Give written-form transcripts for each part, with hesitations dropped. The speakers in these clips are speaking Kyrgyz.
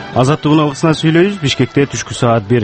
Азаттыгын алгысынан сүйлөйбүз. Бишкекте түшкү саат 1.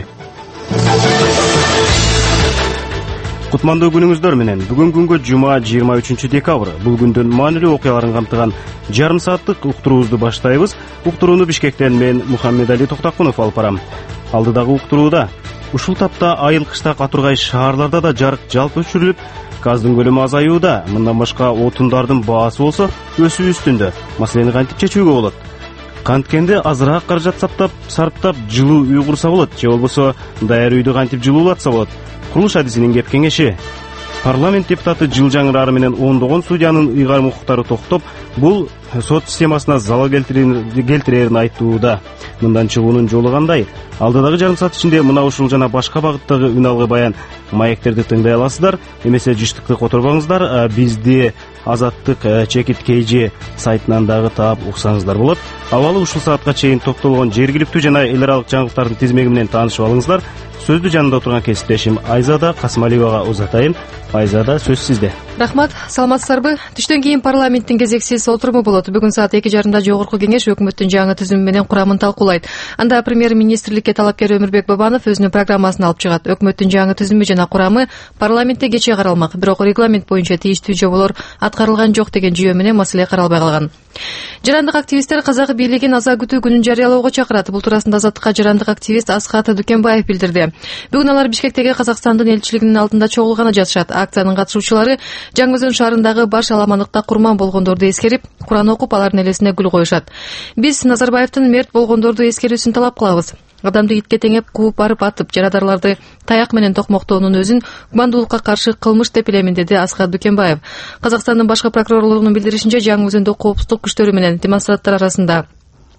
Кутмандуу күнүңүздөр менен. Бүгүн күнгө жума 23 декабрь. Бул күндүн маанилүү окуяларын камтыган жарым сааттык уктуруубузду баштайбыз. Уктурууну Бишкектен мен Мухаммедали Токтакунов алып барам. Алдыдагы уктурууда ушул тапта айыл кыштак атургай шаарларда да жарык жалпы өчүрүлүп, газдын көлөмү азаюуда. Мындан башка отундардын баасы болсо өсүү үстүндө. Маселени кантип чечүүгө болот? Канткенде азыраак каражат сарптап жылуу үй курса болот, же болбосо даяр үйдү кантип жылуулатса болот? Курулуш адисинин кеп кеңеши. Парламент депутаты жылжаңырары менен ондогон судьянын ыйгарым укуктары токтоп, бул сот системасына залал келтирерин айтууда. Мындан чыгуунун жолу кандай? Алдыдагы жарым саат ичинде мына ушул жана башка багыттагы үналгы баян маектерди тыңдай аласыздар. Эмесе жыштыкты которбаңыздар. Бизди Азаттык чекит KG сайтынан дагы таап уксаңыздар болот. Абалы ушул саатка чейин топтолгон жергиликтүү жана эл аралык жаңылыктардын тизмеги менен таанышып алыңыздар. Сөздү жанында отурган кесиптешим Айзада Касымалиевага узатайын. Айзада, сөз сизде. Рахмат, саламатсыздарбы? Түштөн кийин парламенттин кезексиз отуруму болот. Бүгүн саат 2:30 жогорку кеңеш өкмөттүн жаңы түзүмү менен курамын талкуулайт. Анда премьер-министрликке талапкер Өмүрбек Бабанов өзүнүн программасын алып чыгат. Өкмөттүн жаңы түзүмү жана курамы парламентте кечээ каралмак. Бирок регламент боюнча тийиштүү жоболор аткарылган жок деген жүйө менен маселе каралбай калган. Жарандык активисттер казак бийлигин аза күтүү күнүн жарыялоого чакырат. Бул туурасында Азаттыкка жарандык активист Асхат Дүкенбаев билдирди. Бүгүн алар Бишкектеги Казакстандын элчилигинин алдында чогулганы жатышат. Акциянын катышуучулары Жаңы Өзөн шаарындагы баш аламандыкта курман болгондорду эскерип, Куран окуп, алардын элесине гүл коюшат. Биз Назарбаевдин мерт болгондорду эскерүүсүн талап кылабыз. Адамды итке теңеп, кууп барып атып, жарадарларды таяк менен токмоктоонун өзүн кумандуулукка каршы кылмыш деп билемин, деди Асхат Дүкенбаев. Казакстандын башкы прокурорлугунун билдиришинче, Жаңы Өзөндө коопсуздук күчтөрү менен демонстранттар арасында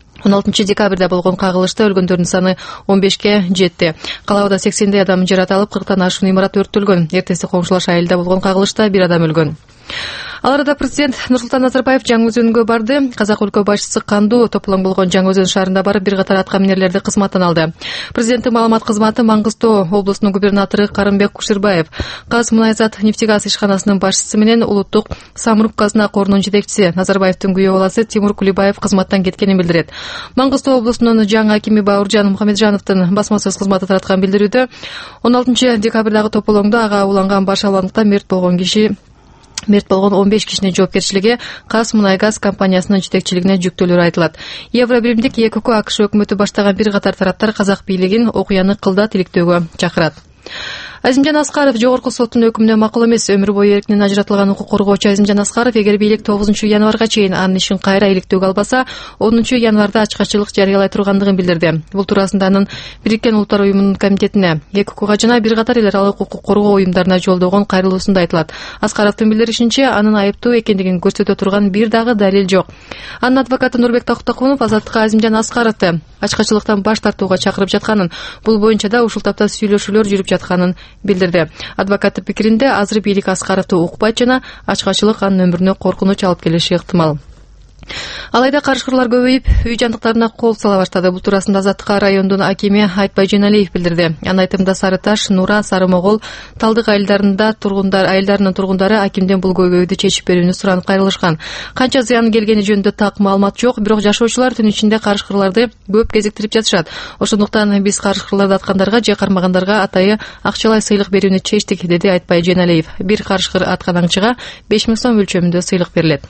16 декабрда болгон кагылышта өлгөндөрдүн саны 15ке жетти. Калабада 80 адам жаратылып, 40тан ашуун имарат өрттөлгөн. Эртеси коңшулаш айылда болгон кагылышта 1 адам өлгөн. Ал арада президент Нурсултан Назарбаев Жаңы Өзөнгө барды. Казак өлкө башчысы кандуу топлоң болгон Жаңы Өзөн шаарында барып, бир катар атка минерлерди кызматтан алды. Президенттин маалымат кызматы Маңгыстоо облусунун губернатору Карымбек Кушурбаев, Казмунайзат нефтегаз ишканасынын башчысы менен улуттук самұрық казына корунун жетекчиси Назарбаевдин күйөө баласы Тимур Кулибаев кызматтан кеткенин билдирет. Маңгыстоо облусунун жаңы акими Бауыржан Мухамеджановдун басма сөз кызматы тараткан билдирүүдө 16 декабрдагы тополоңдо ага уланган баш аландыкта мерт болгон 15 кишинин жоопкерчилиги Казмунайгаз компаниясынын жетекчилигине жүктөөлөрү айтылат. Евробиримдик ЭКО АКШ өкмөтү баштаган бир катар тараптар казак бийлигин окуяны кылда тиликтөөгө чакырат. Азимжан Аскаров жогорку соттун өкүмүнө макул эмес. Өмүр бою эркинен ажыратылган укук коргоочу Азимжан Аскаров, эгер бийлик 9 январга чейин анын ишин кайра иликтөөгө албаса, 10 январда ачкачылык жарыялай тургандыгын билдирди. Бул туурасында анын Бириккен Улуттар уюмунун комитетине, ЭКОга жана бир катар эл аралык укук коргоо уюмдарына жолдогон кайрылуусунда айтылат. Аскаровдун билдиришинче, анын айыптуу экендигин көрсөтө турган бир дагы далил жок. Анын адвокаты Нурбек Токтакунов Азаттыкка Азимжан Аскаровду ачкачылыктан баш тартууга чакырып жатканын, бул боюнча да ушул тапта сүйлөшүүлөр жүрүп жатканын билдирди. Адвокаттын пикиринде, азыр бийлик Аскаровду укпайт жана ачкачылык анын өмүрүнө коркунуч алып келиши ыктымал. Алайда карышкырлар көбөйүп, үй жандыктарына кол сала баштады. Бул туурасында Азаттыкка райондун акими Айтбай Женалиев билдирди. Анын айтымында Сары Таш, Нура, Сары Могол, Талдык айылдарынын тургундары акимден бул көйгөйдү чечип берүүнү суранып кайрылышкан. Канча зыян келгени жөнүндө так маалымат жок, бирок жашоочулар түн ичинде карышкырларды көп кезиктирип жатышат. Ошондуктан биз карышкырларды аткандарга же кармагандарга атайы акчалай сыйлык берүүнү чечтик, деди Айтбай Женалиев. Бир карышкыр аткан аңчыга 5000 сом өлчөмүндө сыйлык берилет.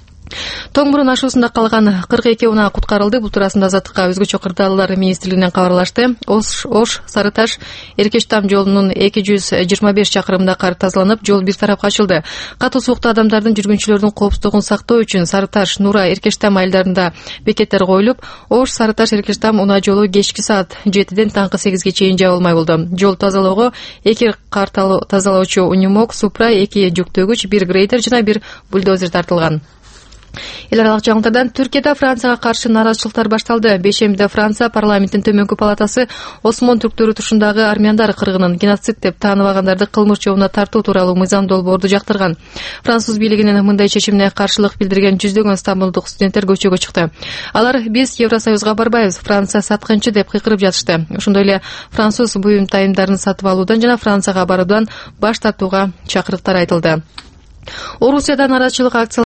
Тоң мурун ашуусунда калган 42 унаа куткарылды. Бул туурасында Азаттыкка өзгөчө кырдаалдар министрлигинен кабарлашты. Ош Сары Таш Эркештам жолунун 225 чакырымында кар тазаланып, жол бир тарапка ачылды. Катуу суукта адамдардын, жүргүнчүлөрдүн коопсуздугун сактоо үчүн Сары Таш, Нура, Эркештам айылдарында бекеттер коюлуп, Ош Сары Таш Эркештам унаа жолу кечки саат 7ден таңкы 8ге чейин жабылмай болду. Жол тазалоого 2 кар тазалоочу Унимок, Супра, 2 жүктөгүч, 1 грейдер жана 1 бульдозер тартылган. Эл аралык жаңылыктардан Түркияда Францияга каршы нааразычылыктар башталды. Бешембиде Франция парламенттин төмөнкү палатасы Осмон түрктөрү тушундагы армяндар кыргынын геноцид деп тааныбагандарды кылмыш жообуна тартуу тууралуу мыйзам долбоорду жактырган. Француз бийлигинин мындай чечимине каршылык билдирген жүздөгөн стамбулдук студенттер көчөгө чыкты. Алар биз Евросоюзга барбайбыз, Франция саткынчы деп кыйкырып жатышты. Ошондой эле француз буюм тайымдарын сатып алуудан жана Францияга баруудан баш тартууга чакырыктар айтылды. Орусияда нааразычылык акциялары